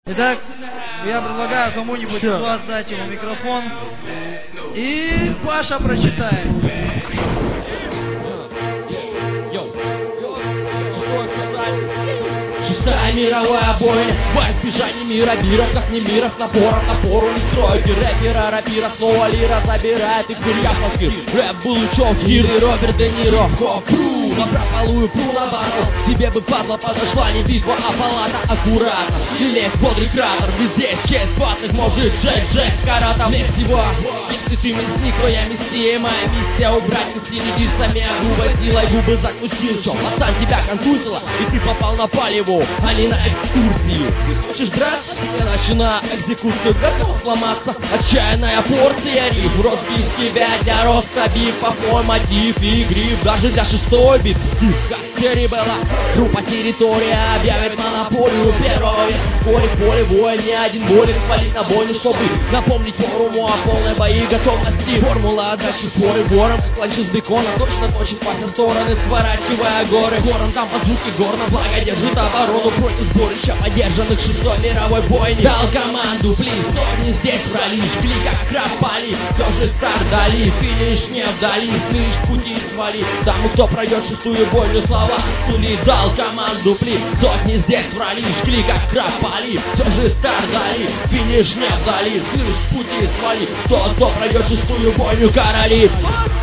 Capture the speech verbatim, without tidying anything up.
Итак, я предлагаю кому-нибудь из вас дать ему микрофон. И Паша прочитает. Шестая мировая бойня, во избежание мира, мира, как не мира, с напором, напору не стройки. Рэпера, рапира, снова лира забирает их курьяховских. Рэп был учёт, Кир и Роберт Де Ниро. Пру, на прополую, пру на батл. Тебе бы падла подошла не битва, а палата аккуратно. Или бодрый кратер, везде честь ватных может Джек, Джек, карата. Мне всего, если ты мясник, то я мессия. Моя миссия убрать мысли лидисами, а губы силой губы закусил. Чё, пацан, тебя контузило, и ты попал на палеву, а не на экскурсию. Ты хочешь драться? Я начинаю экзекуцию, готов сломаться. Отчаянная порция риф, розбив тебя для роста биф, по мотив и гриф, даже для шестой бит. Как Террибелла, группа территория объявит монополию первого века. Вскоре в поле воин, ни один болен свалить на бойню, чтобы напомнить форуму о полной бои готовности. Формула отдачи форы вором, как ланч из бекона, точно точит по все стороны, сворачивая горы. Гором там под звуки горна, благо держит оборону против сборища поддержанных шестой мировой бойни. Дал команду, плиз, сотни здесь пролишь, клика кропали, все же старт дали, финиш не вдали, слышь, пути свали. Тому, кто пройдет шестую бойню, слова сули. Дал команду, плиз, сотни здесь пролишь, клика кропали, все же старт дали, финиш не вдали, слышь, пути свали. Тот, кто пройдет шестую бойню, короли.